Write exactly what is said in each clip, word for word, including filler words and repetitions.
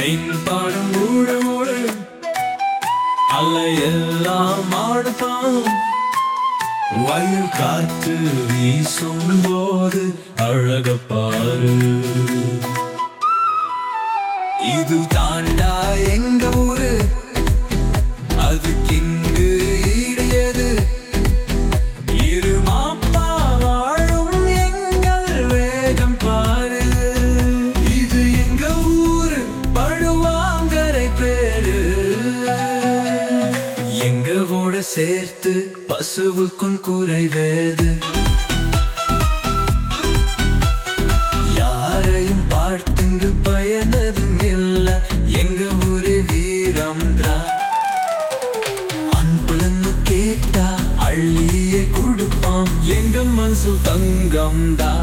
மென்பாடும் ஊழோடு அலையெல்லாம் ஆடுதான். வயல் காற்று வீசும் போது அழக பாரு. இது தாண்டா எங்க ஊரு, அதுக்கிங்கு ஈடியது. இரு மாப்பா வாழும் எங்கள் வேகம் பாரு. இது எங்க ஊரு பழுவாங்கரை பேரு. எங்கவோட சேர்த்து பசுவுக்கும் குறைவேது. யாரையும் பார்த்துங்கு பயனதும் இல்ல, எங்க ஊரு வீரம்டா. அன்புலன்னு கேட்டா அள்ளியே கொடுப்பான், எங்க மனசு தங்கம்டா.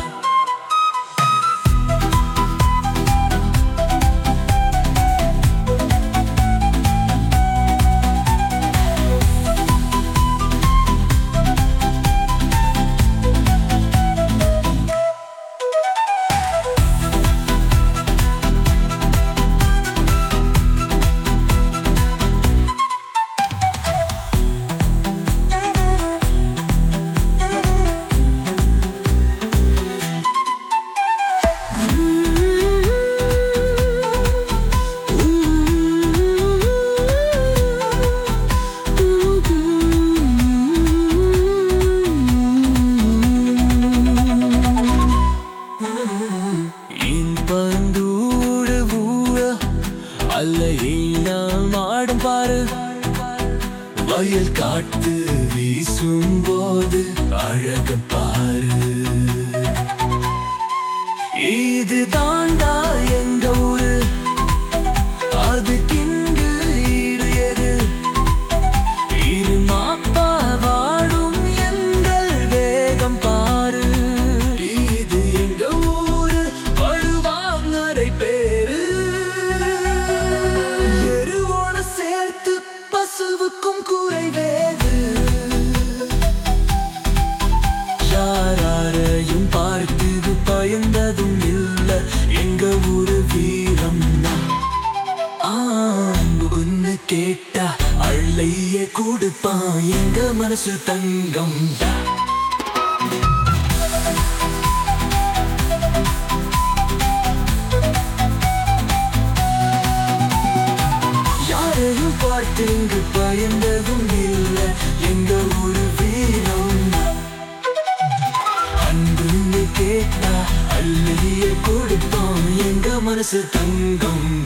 மாடும் பாரு. வயல் காட்டு வீசும் போது அழக பாரு. இது தாண்டா எங்க ஊரு, அதுக்கிங்கு ஈடியது. இரு மாப்பா வாழும் எங்கள் வேகம் பாரு. இது எங்க ஊரு பழுவாங்கரை பேரு. பசுவுக்கும் குறைவேது. யாரையும் பார்த்து பயந்ததும் இல்ல, எங்க ஊரு வீரம். ஆம்புன்னு கேட்டா அள்ளையே கொடுப்பான், எங்க மனசு தங்கம். பார்த்துங்கு பயந்ததும் இல்ல, எங்க ஊரு வீரம். அன்புன்னு கேட்டா அள்ளியே கொடுப்பான், எங்க மனசு தங்கம்.